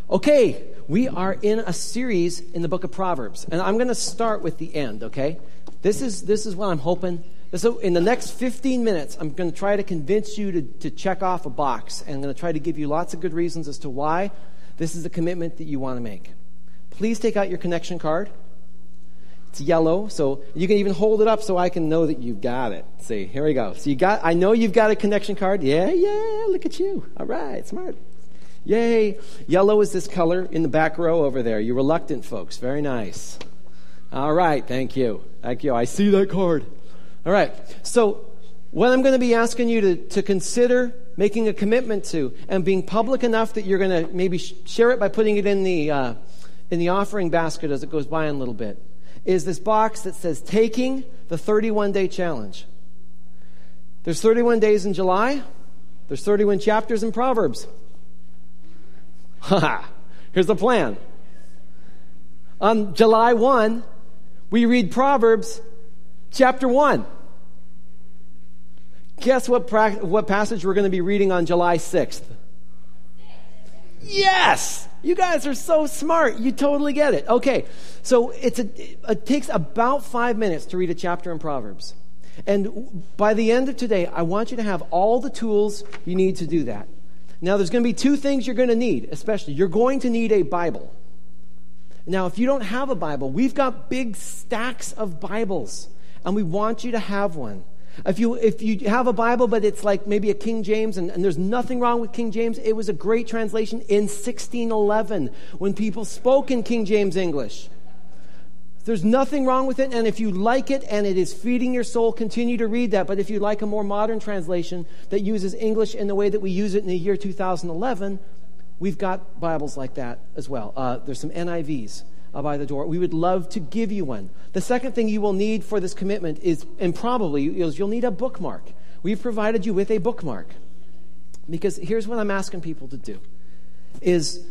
Okay, we are in a series in the book of Proverbs, and I'm going to start with the end, okay? This is what I'm hoping. So in the next 15 minutes, I'm going to try to convince you to check off a box, and I'm going to try to give you lots of good reasons as to why this is a commitment that you want to make. Please take out your connection card. It's yellow, so you can even hold it up so I can know that you've got it. See, here we go. So I know you've got a connection card. Yeah, look at you. All right, smart. Yay. Yellow is this color in the back row over there. You reluctant folks. Very nice. All right. Thank you. Thank you. I see that card. All right. So what I'm going to be asking you to consider making a commitment to and being public enough that you're going to maybe share it by putting it in the offering basket as it goes by in a little bit is this box that says taking the 31-day challenge. There's 31 days in July. There's 31 chapters in Proverbs. Here's the plan. On July 1, we read Proverbs chapter 1. Guess what passage we're going to be reading on July 6th? Yes! You guys are so smart. You totally get it. Okay, so it takes about 5 minutes to read a chapter in Proverbs. And by the end of today, I want you to have all the tools you need to do that. Now, there's going to be two things you're going to need, especially. You're going to need a Bible. Now, if you don't have a Bible, we've got big stacks of Bibles, and we want you to have one. If you have a Bible, but it's like maybe a King James, and there's nothing wrong with King James, it was a great translation in 1611 when people spoke in King James English. There's nothing wrong with it, and if you like it and it is feeding your soul, continue to read that. But if you like a more modern translation that uses English in the way that we use it in the year 2011, we've got Bibles like that as well. There's some NIVs by the door. We would love to give you one. The second thing you will need for this commitment is, and probably, you'll need a bookmark. We've provided you with a bookmark. Because here's what I'm asking people to do, is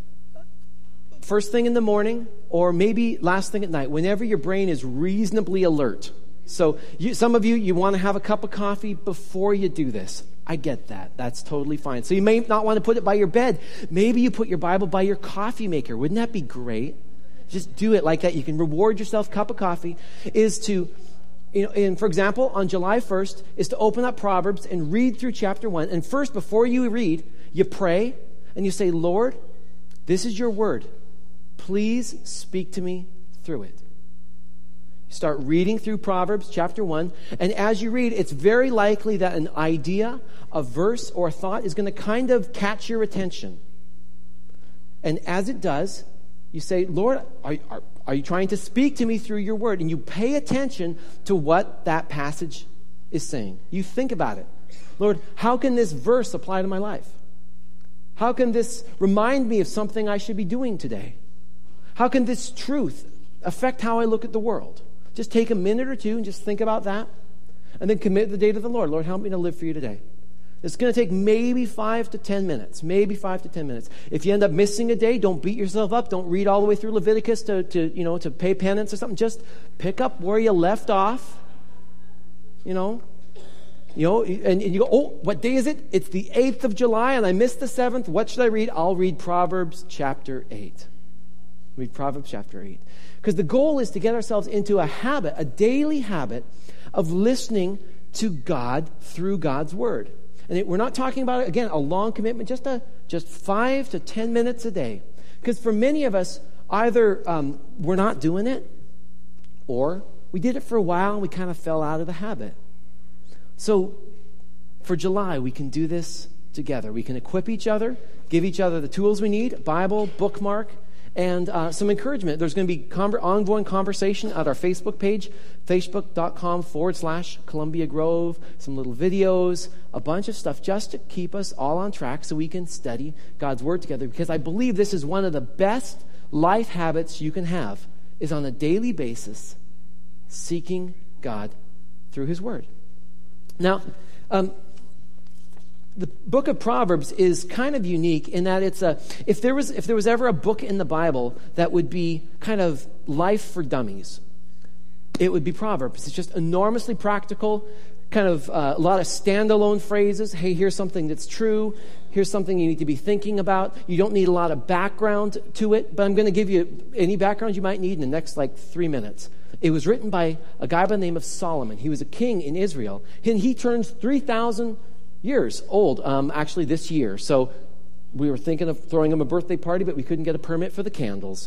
first thing in the morning, or maybe last thing at night, whenever your brain is reasonably alert. So some of you want to have a cup of coffee before you do this. I get that. That's totally fine. So you may not want to put it by your bed. Maybe you put your Bible by your coffee maker. Wouldn't that be great? Just do it like that. You can reward yourself. Cup of coffee is to, and for example, on July 1st, is to open up Proverbs and read through chapter 1. And first, before you read, you pray and you say, Lord, this is your word. Please speak to me through it. You start reading through Proverbs chapter 1, and as you read, it's very likely that an idea, a verse, or a thought is going to kind of catch your attention. And as it does, you say, Lord, are you trying to speak to me through your word? And you pay attention to what that passage is saying. You think about it. Lord, how can this verse apply to my life? How can this remind me of something I should be doing today? How can this truth affect how I look at the world? Just take a minute or two and just think about that, and then commit the day to the Lord. Lord, help me to live for you today. It's going to take maybe 5 to 10 minutes. Maybe 5 to 10 minutes. If you end up missing a day, don't beat yourself up. Don't read all the way through Leviticus to pay penance or something. Just pick up where you left off. And you go, oh, what day is it? It's the 8th of July, and I missed the 7th. What should I read? I'll read Proverbs chapter 8. Read Proverbs chapter 8. Because the goal is to get ourselves into a habit, a daily habit of listening to God through God's word. And we're not talking about, again, a long commitment, just 5 to 10 minutes a day. Because for many of us, either we're not doing it, or we did it for a while and we kind of fell out of the habit. So for July, we can do this together. We can equip each other, give each other the tools we need, Bible, bookmark, and some encouragement. There's going to be ongoing conversation at our Facebook page, facebook.com/Columbia Grove, some little videos, a bunch of stuff just to keep us all on track so we can study God's Word together. Because I believe this is one of the best life habits you can have, is on a daily basis seeking God through His Word. Now, the book of Proverbs is kind of unique in that it's if there was ever a book in the Bible that would be kind of life for dummies, it would be Proverbs. It's just enormously practical. kind of a lot of standalone phrases. Hey, here's something that's true. Here's something you need to be thinking about. You don't need a lot of background to it, but I'm going to give you any background you might need in the next 3 minutes. It was written by a guy by the name of Solomon. He was a king in Israel, and he turns 3,000 years old actually this year. So we were thinking of throwing him a birthday party, but we couldn't get a permit for the candles.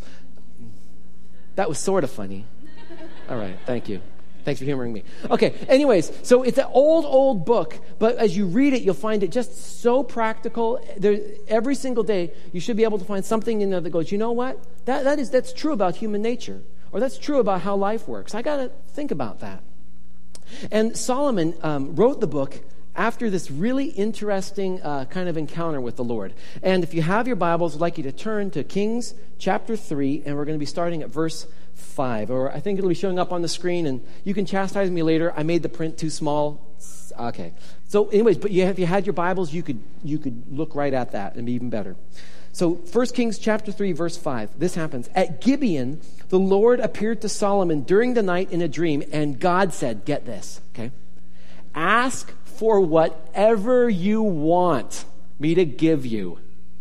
That was sort of funny. All right, thank you. Thanks for humoring me. Okay, anyways, so it's an old book, but as you read it, you'll find it just so practical. Every single day, you should be able to find something in there that goes, you know what? That's true about human nature, or that's true about how life works. I got to think about that. And Solomon wrote the book after this really interesting kind of encounter with the Lord. And if you have your Bibles, I'd like you to turn to Kings chapter 3, and we're going to be starting at verse 5, or I think it'll be showing up on the screen, and you can chastise me later. I made the print too small. Okay. So anyways, but if you had your Bibles, you could look right at that and be even better. So 1 Kings chapter 3, verse 5, this happens. At Gibeon, the Lord appeared to Solomon during the night in a dream, and God said, get this, okay? Ask for whatever you want me to give you.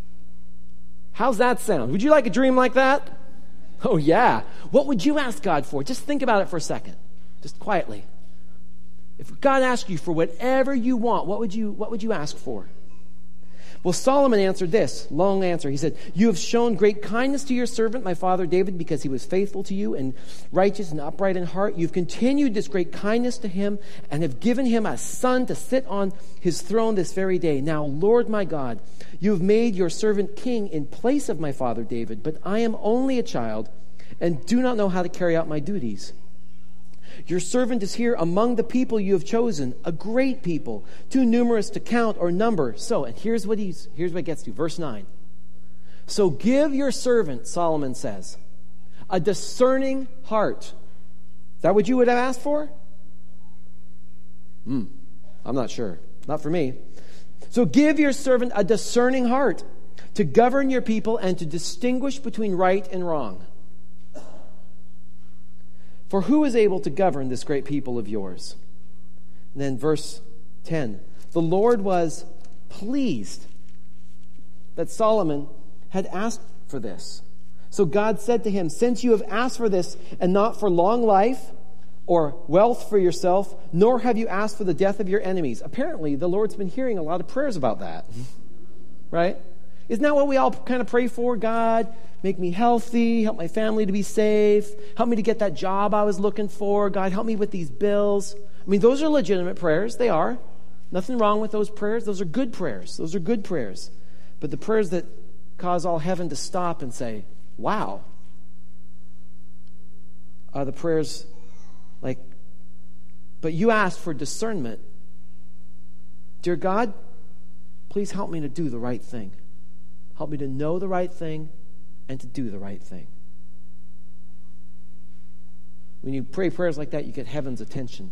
How's that sound? Would you like a dream like that? Oh, yeah. What would you ask God for? Just think about it for a second. Just quietly. If God asked you for whatever you want, what would you ask for? Well, Solomon answered this, long answer. He said, you have shown great kindness to your servant, my father David, because he was faithful to you and righteous and upright in heart. You've continued this great kindness to him and have given him a son to sit on his throne this very day. Now, Lord my God, you have made your servant king in place of my father David, but I am only a child and do not know how to carry out my duties. Your servant is here among the people you have chosen, a great people, too numerous to count or number. So, and here's what it gets to, verse 9. So give your servant, Solomon says, a discerning heart. Is that what you would have asked for? I'm not sure. Not for me. So give your servant a discerning heart to govern your people and to distinguish between right and wrong. For who is able to govern this great people of yours? And then verse 10. The Lord was pleased that Solomon had asked for this. So God said to him, since you have asked for this and not for long life or wealth for yourself, nor have you asked for the death of your enemies. Apparently, the Lord's been hearing a lot of prayers about that. Right? Isn't that what we all kind of pray for? God, make me healthy, help my family to be safe, help me to get that job I was looking for. God, help me with these bills. I mean, those are legitimate prayers. They are. Nothing wrong with those prayers. Those are good prayers. Those are good prayers. But the prayers that cause all heaven to stop and say, wow, are the prayers like, but you asked for discernment. Dear God, please help me to do the right thing. Help me to know the right thing and to do the right thing. When you pray prayers like that, you get heaven's attention.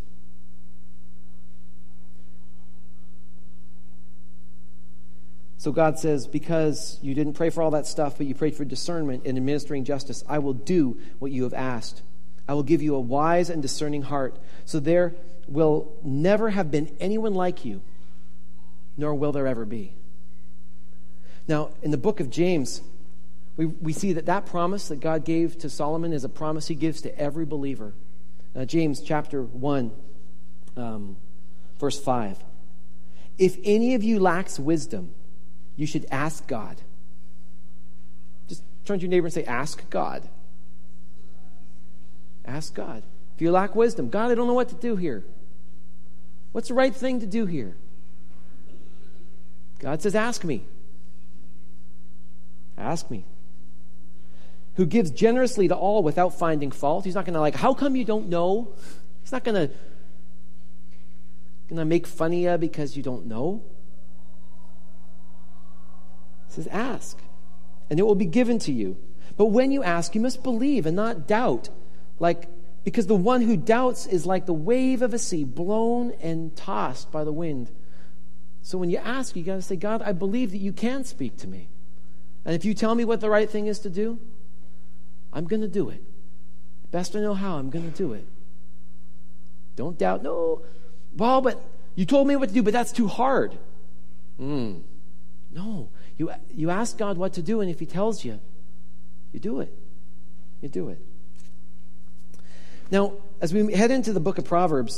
So God says, because you didn't pray for all that stuff, but you prayed for discernment in administering justice, I will do what you have asked. I will give you a wise and discerning heart, so there will never have been anyone like you, nor will there ever be. Now, in the book of James, we see that promise that God gave to Solomon is a promise he gives to every believer. James chapter 1, verse 5. If any of you lacks wisdom, you should ask God. Just turn to your neighbor and say, ask God. Ask God. If you lack wisdom, God, I don't know what to do here. What's the right thing to do here? God says, ask me. Ask me. Who gives generously to all without finding fault. He's not going to how come you don't know? He's not going to make fun of you because you don't know. He says, ask, and it will be given to you. But when you ask, you must believe and not doubt. Because the one who doubts is like the wave of a sea, blown and tossed by the wind. So when you ask, you got to say, God, I believe that you can speak to me. And if you tell me what the right thing is to do, I'm going to do it. Best I know how, I'm going to do it. Don't doubt. No, Well, but you told me what to do, but that's too hard. No. You ask God what to do, and if he tells you, you do it. You do it. Now, as we head into the book of Proverbs,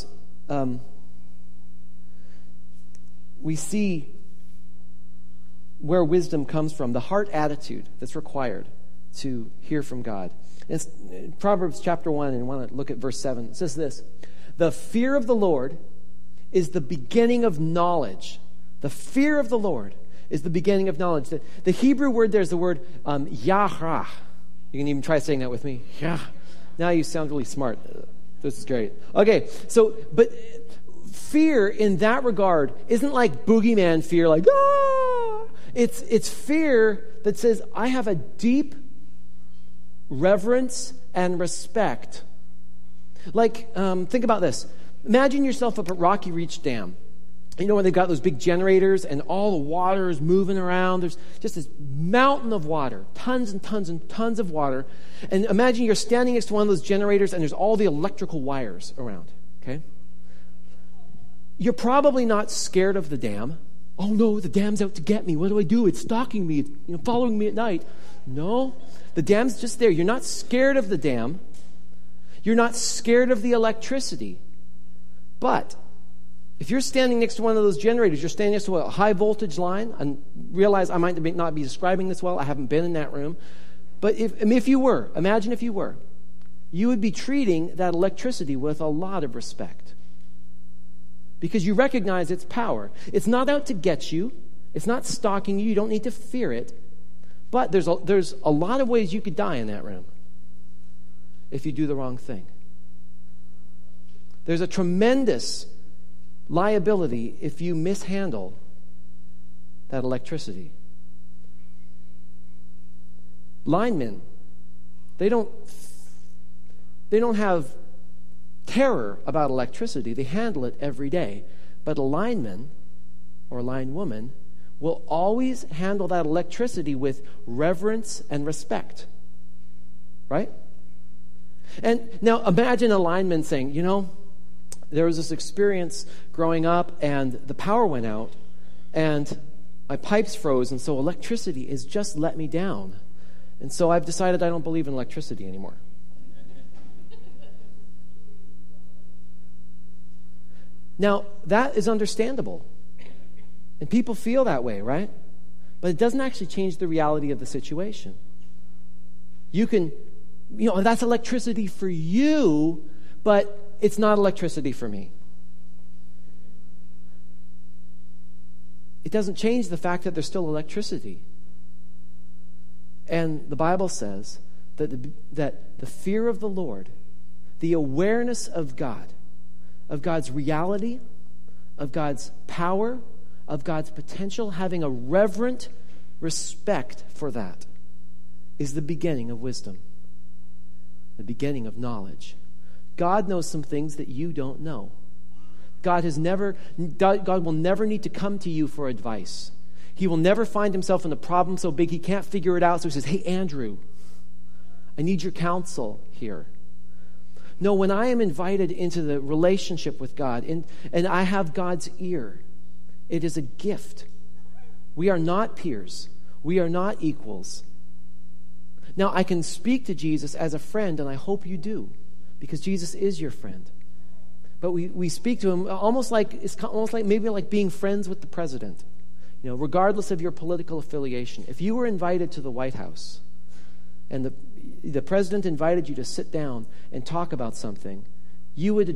we see where wisdom comes from, the heart attitude that's required to hear from God. It's Proverbs chapter 1, and I want to look at verse 7. It says this: the fear of the Lord is the beginning of knowledge. The fear of the Lord is the beginning of knowledge. The Hebrew word there is the word yahra. You can even try saying that with me. Yeah. Now you sound really smart. This is great. Okay, but fear in that regard isn't like boogeyman fear, like, ah! It's fear that says, I have a deep reverence and respect. Like, think about this. Imagine yourself up at Rocky Reach Dam. You know, when they've got those big generators and all the water is moving around. There's just this mountain of water, tons and tons and tons of water. And imagine you're standing next to one of those generators and there's all the electrical wires around, okay? You're probably not scared of the dam. Oh no, the dam's out to get me. What do I do? It's stalking me. It's, following me at night. No, the dam's just there. You're not scared of the dam. You're not scared of the electricity. But if you're standing next to one of those generators, you're standing next to a high voltage line, and realize I might not be describing this well. I haven't been in that room. But if you were, imagine if you were, you would be treating that electricity with a lot of respect. Because you recognize its power. It's not out to get you. It's not stalking you. You don't need to fear it. But there's a lot of ways you could die in that room if you do the wrong thing. There's a tremendous liability if you mishandle that electricity. Linemen, they don't have terror about electricity. They handle it every day. But a lineman or a linewoman will always handle that electricity with reverence and respect. Right? And now imagine a lineman saying, there was this experience growing up and the power went out and my pipes froze, and so electricity has just let me down. And so I've decided I don't believe in electricity anymore. Now, that is understandable. And people feel that way, right? But it doesn't actually change the reality of the situation. You can, that's electricity for you, but it's not electricity for me. It doesn't change the fact that there's still electricity. And the Bible says that the fear of the Lord, the awareness of God, of God's reality, of God's power, of God's potential, having a reverent respect for that, is the beginning of wisdom, the beginning of knowledge. God knows some things that you don't know. God will never need to come to you for advice. He will never find himself in a problem so big he can't figure it out, so he says, hey, Andrew, I need your counsel here. No, when I am invited into the relationship with God and I have God's ear, it is a gift. We are not peers. We are not equals. Now, I can speak to Jesus as a friend, and I hope you do, because Jesus is your friend. But we speak to him it's almost like maybe like being friends with the president. Regardless of your political affiliation. If you were invited to the White House and the president invited you to sit down and talk about something, even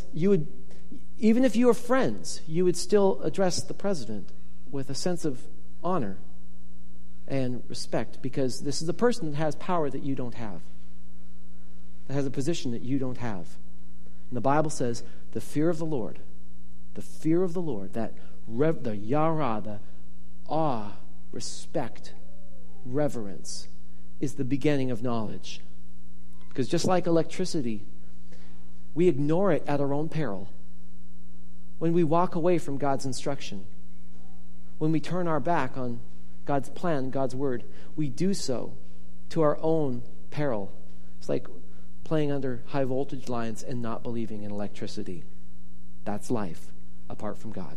if you were friends, you would still address the president with a sense of honor and respect, because this is a person that has power that you don't have, that has a position that you don't have. And the Bible says the fear of the Lord, that the yara, the awe, respect, reverence, is the beginning of knowledge. Because just like electricity, we ignore it at our own peril. When we walk away from God's instruction, when we turn our back on God's plan, God's word, we do so to our own peril. It's like playing under high voltage lines and not believing in electricity. That's life. apart from God.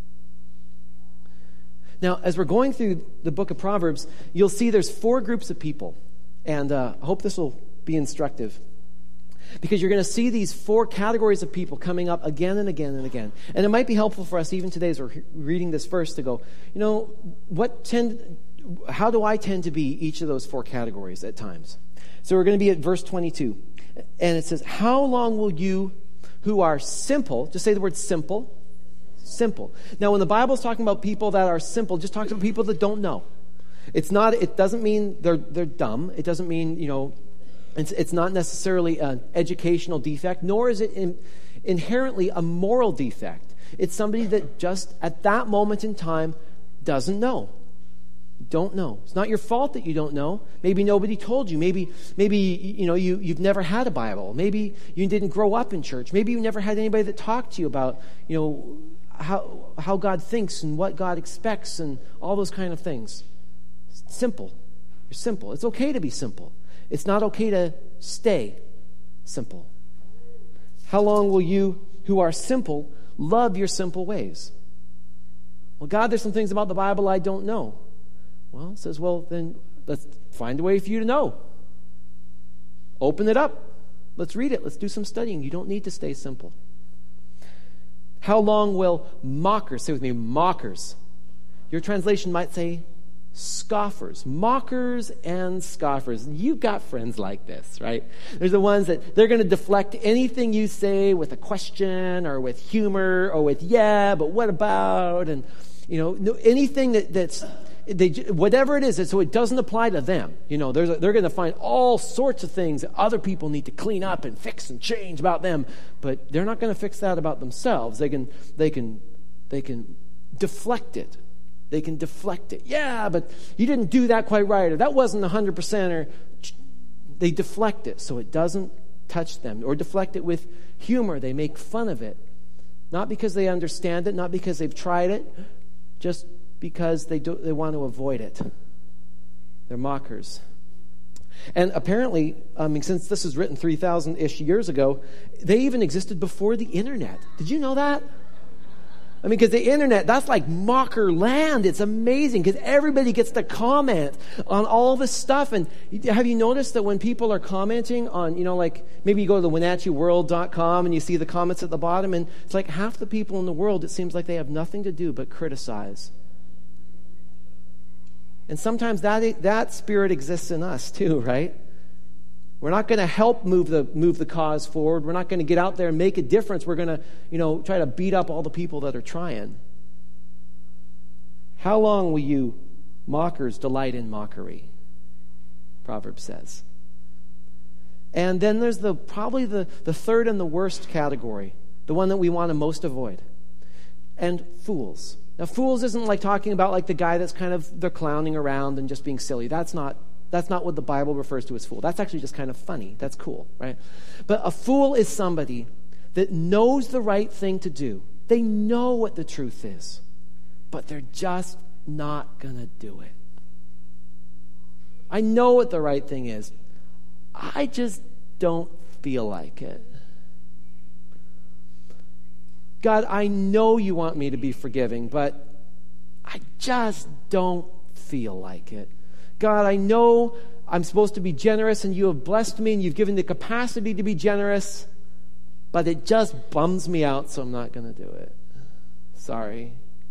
Now, as we're going through the book of Proverbs, you'll see there's 4 groups of people. And I hope this will be instructive. Because you're going to see these 4 categories of people coming up again and again and again. And it might be helpful for us even today as we're reading this verse to go, how do I tend to be each of those 4 categories at times? So we're going to be at verse 22. And it says, how long will you who are simple, just say the word simple, simple. Now, when the Bible's talking about people that are simple, just talking about people that don't know. It doesn't mean they're dumb. It doesn't mean, it's not necessarily an educational defect, nor is it inherently a moral defect. It's somebody that just at that moment in time doesn't know. Don't know. It's not your fault that you don't know. Maybe nobody told you. Maybe you've never had a Bible. Maybe you didn't grow up in church. Maybe you never had anybody that talked to you about, how God thinks and what God expects and all those kind of things. Simple. You're simple. It's okay to be simple. It's not okay to stay simple. How long will you who are simple love your simple ways? Well, God, there's some things about the Bible I don't know. Well, it says, then let's find a way for you to know. Open it up. Let's read it. Let's do some studying. You don't need to stay simple. How long will mockers, say with me, mockers. Your translation might say scoffers. Mockers and scoffers. You've got friends like this, right? There's the ones that they're going to deflect anything you say with a question or with humor or with, but what about? And, anything that's... whatever it is, so it doesn't apply to them. They're going to find all sorts of things that other people need to clean up and fix and change about them, but they're not going to fix that about themselves. They can deflect it. They can deflect it. Yeah, but you didn't do that quite right, or that wasn't 100%, or they deflect it so it doesn't touch them, or deflect it with humor. They make fun of it, not because they understand it, not because they've tried it, just because they want to avoid it. They're mockers. And apparently, since this was written 3,000-ish years ago, they even existed before the internet. Did you know that? Because the internet, that's like mocker land. It's amazing because everybody gets to comment on all this stuff. And have you noticed that when people are commenting on, maybe you go to the WenatcheeWorld.com and you see the comments at the bottom, and it's like half the people in the world, it seems like they have nothing to do but criticize. And sometimes that spirit exists in us too, right? We're not going to help move the cause forward. We're not going to get out there and make a difference. We're going to, try to beat up all the people that are trying. How long will you mockers delight in mockery? Proverbs says. And then there's probably the third and the worst category, the one that we want to most avoid. And fools. Now, fools isn't like talking about like the guy that's they're clowning around and just being silly. That's not what the Bible refers to as fool. That's actually just kind of funny. That's cool, right? But a fool is somebody that knows the right thing to do. They know what the truth is, but they're just not going to do it. I know what the right thing is. I just don't feel like it. God, I know you want me to be forgiving, but I just don't feel like it. God, I know I'm supposed to be generous and you have blessed me and you've given the capacity to be generous, but it just bums me out, so I'm not going to do it. Sorry.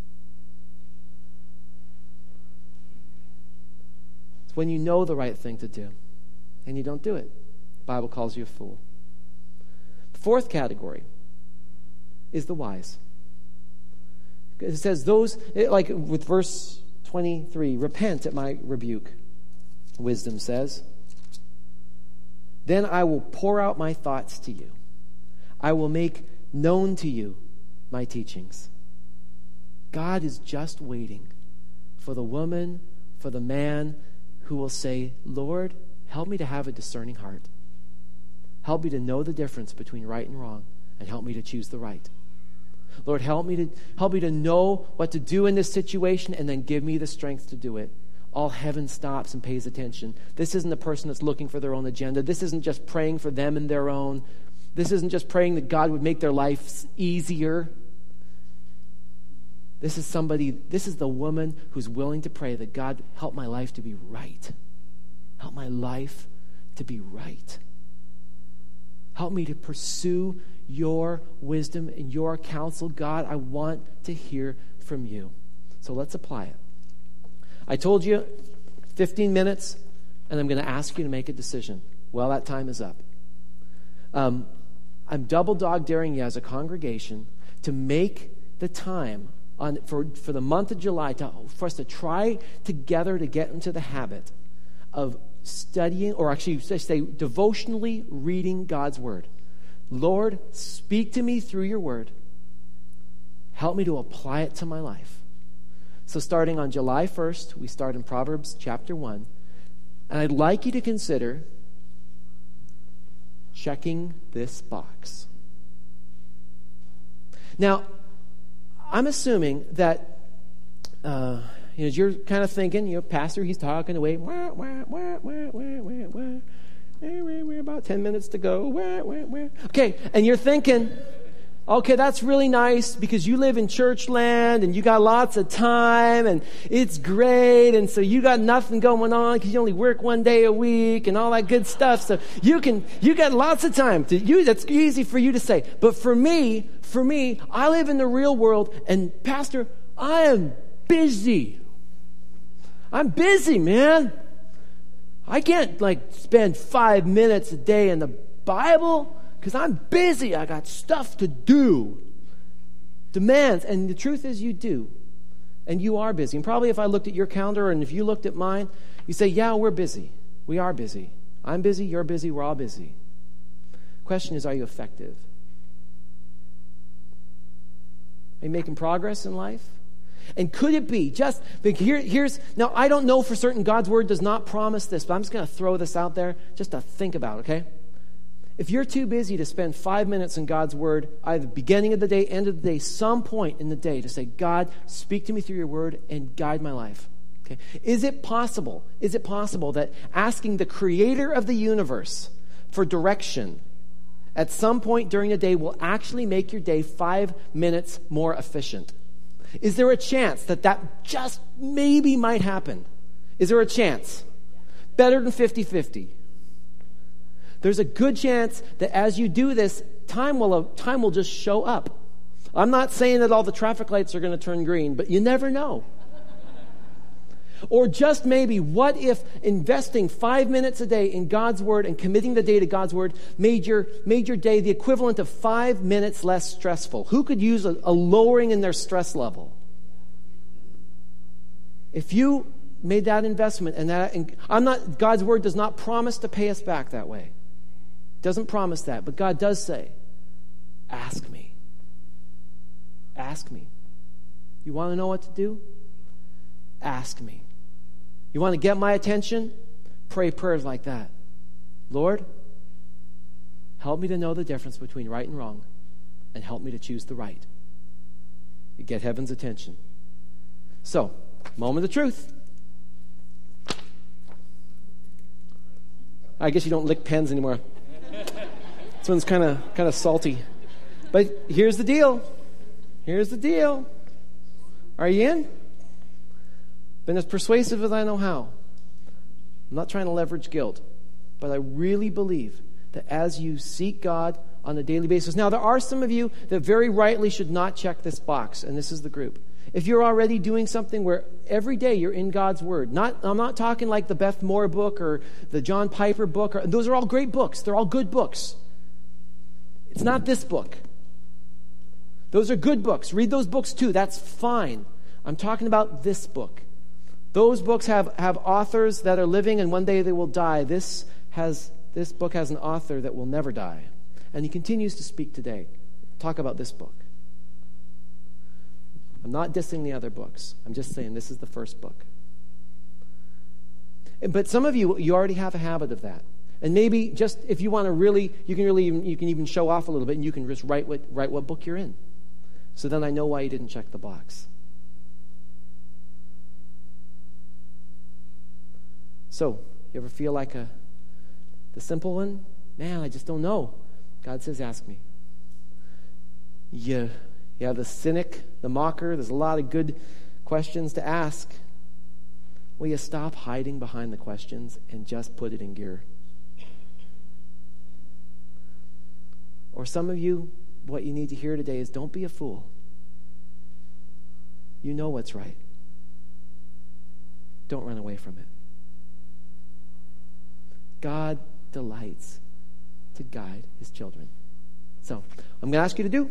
It's when you know the right thing to do and you don't do it. The Bible calls you a fool. The fourth category is the wise. It says like with verse 23, repent at my rebuke, wisdom says. Then I will pour out my thoughts to you. I will make known to you my teachings. God is just waiting for the woman, for the man who will say, Lord, help me to have a discerning heart. Help me to know the difference between right and wrong, and help me to choose the right. Lord, help me to know what to do in this situation, and then give me the strength to do it. All heaven stops and pays attention. This isn't a person that's looking for their own agenda. This isn't just praying for them and their own. This isn't just praying that God would make their lives easier. This is the woman who's willing to pray that God help my life to be right. Help my life to be right. Help me to pursue your wisdom and your counsel. God, I want to hear from you. So let's apply it. I told you 15 minutes, and I'm going to ask you to make a decision. Well, that time is up. I'm double dog daring you as a congregation to make the time for the month of July for us to try together to get into the habit of studying, or actually say devotionally reading God's word. Lord, speak to me through your word. Help me to apply it to my life. So starting on July 1st, we start in Proverbs chapter 1. And I'd like you to consider checking this box. Now, I'm assuming that you're kind of thinking, pastor, he's talking away. We're about 10 minutes to go. Okay, and you're thinking, okay, that's really nice because you live in church land and you got lots of time and it's great, and so you got nothing going on because you only work one day a week and all that good stuff. So you got lots of time to you. That's easy for you to say. But for me, I live in the real world, and pastor, I am busy. I'm busy, man. I can't spend 5 minutes a day in the Bible because I'm busy. I got stuff to do. Demands. And the truth is you do. And you are busy. And probably if I looked at your calendar and if you looked at mine, you say, yeah, we're busy. We are busy. I'm busy. You're busy. We're all busy. Question is, are you effective? Are you making progress in life? And could it be just, now I don't know for certain, God's word does not promise this, but I'm just going to throw this out there just to think about, okay? If you're too busy to spend 5 minutes in God's word, either beginning of the day, end of the day, some point in the day, to say, God, speak to me through your word and guide my life. Okay? Is it possible that asking the creator of the universe for direction at some point during the day will actually make your day 5 minutes more efficient? Is there a chance that just maybe might happen? Is there a chance? Better than 50-50. There's a good chance that as you do this, time will just show up. I'm not saying that all the traffic lights are going to turn green, but you never know. Or just maybe, what if investing 5 minutes a day in God's word and committing the day to God's word made your day the equivalent of 5 minutes less stressful? Who could use a lowering in their stress level? If you made that investment, and God's word does not promise to pay us back that way. It doesn't promise that, but God does say, ask me. Ask me. You want to know what to do? Ask me. You want to get my attention? Pray prayers like that. Lord, help me to know the difference between right and wrong, and help me to choose the right. You get heaven's attention. So, moment of truth. I guess you don't lick pens anymore. This one's kind of salty. But here's the deal. Are you in? Been as persuasive as I know how. I'm not trying to leverage guilt, but I really believe that as you seek God on a daily basis. Now, there are some of you that very rightly should not check this box, and this is the group. If you're already doing something where every day you're in God's word, I'm not talking like the Beth Moore book or the John Piper book. Those are all great books. They're all good books. It's not this book. Those are good books. Read those books too. That's fine. I'm talking about this book. Those books have authors that are living, and one day they will die. This book has an author that will never die. And he continues to speak today. Talk about this book. I'm not dissing the other books. I'm just saying this is the first book. But some of you already have a habit of that. And maybe just if you want to really, you can even show off a little bit, and you can just write what book you're in. So then I know why you didn't check the box. So, you ever feel like the simple one? Man, I just don't know. God says, ask me. You You have the cynic, the mocker. There's a lot of good questions to ask. Will you stop hiding behind the questions and just put it in gear? Or some of you, what you need to hear today is don't be a fool. You know what's right. Don't run away from it. God delights to guide his children. So, I'm going to ask you to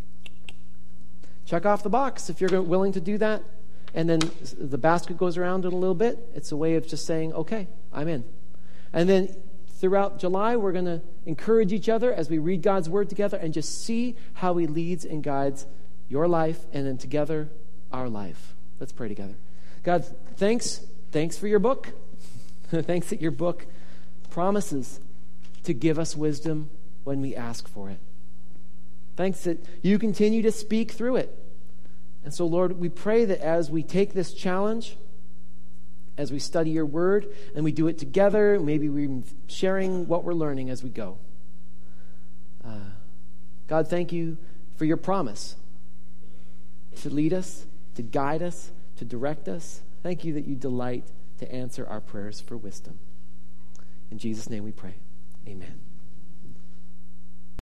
check off the box if you're willing to do that. And then the basket goes around in a little bit. It's a way of just saying, okay, I'm in. And then throughout July, we're going to encourage each other as we read God's word together and just see how he leads and guides your life and then together our life. Let's pray together. God, thanks for your book. Thanks that your book promises to give us wisdom when we ask for it. Thanks that you continue to speak through it. And so, Lord, we pray that as we take this challenge, as we study your word, and we do it together, maybe we're sharing what we're learning as we go. God, thank you for your promise to lead us, to guide us, to direct us. Thank you that you delight to answer our prayers for wisdom. In Jesus' name we pray. Amen.